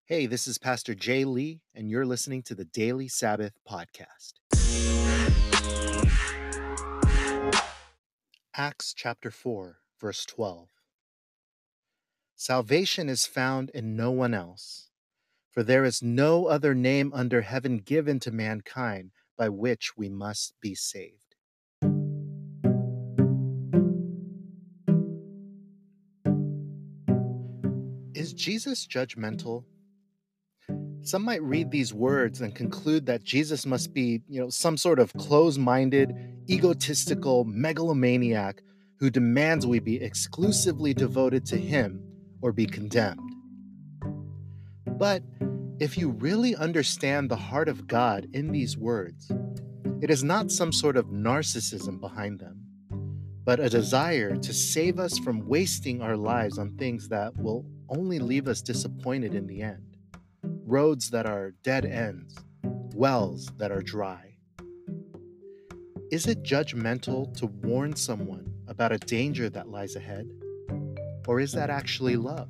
Hey, this is Pastor Jay Lee, and you're listening to the Daily Sabbath Podcast. Acts chapter 4, verse 12. Salvation is found in no one else, for there is no other name under heaven given to mankind by which we must be saved. Is Jesus judgmental? Some might read these words and conclude that Jesus must be, some sort of close-minded, egotistical megalomaniac who demands we be exclusively devoted to him or be condemned. But if you really understand the heart of God in these words, it is not some sort of narcissism behind them, but a desire to save us from wasting our lives on things that will only leave us disappointed in the end. Roads that are dead ends, wells that are dry. Is it judgmental to warn someone about a danger that lies ahead? Or is that actually love?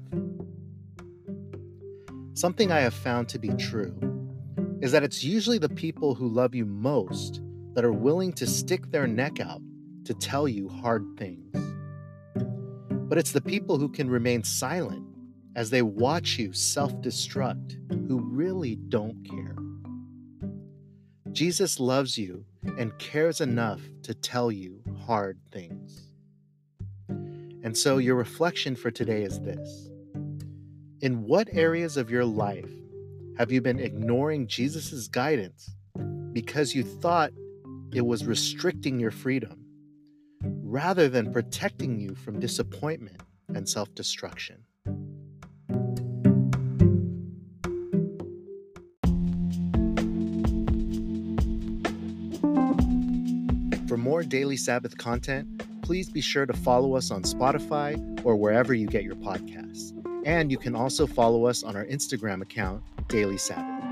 Something I have found to be true is that it's usually the people who love you most that are willing to stick their neck out to tell you hard things. But it's the people who can remain silent as they watch you self-destruct who really don't care. Jesus loves you and cares enough to tell you hard things. And so your reflection for today is this. In what areas of your life have you been ignoring Jesus' guidance because you thought it was restricting your freedom, rather than protecting you from disappointment and self-destruction? For more Daily Sabbath content, please be sure to follow us on Spotify or wherever you get your podcasts. And you can also follow us on our Instagram account, Daily Sabbath.